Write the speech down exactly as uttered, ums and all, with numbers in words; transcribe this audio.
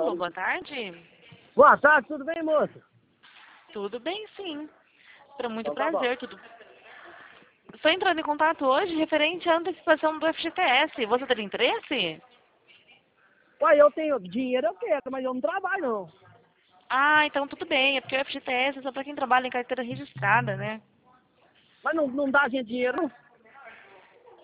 Alô, boa tarde. Boa tarde, tudo bem, moça? Tudo bem, sim. Para muito Então tá prazer, tudo. Estou entrando em contato hoje referente à antecipação do F G T S. Você tem interesse? Uai, eu tenho dinheiro, eu quero, mas eu não trabalho, não. Ah, então tudo bem. É porque o F G T S é só para quem trabalha em carteira registrada, né? Mas não, não dá gente dinheiro, não.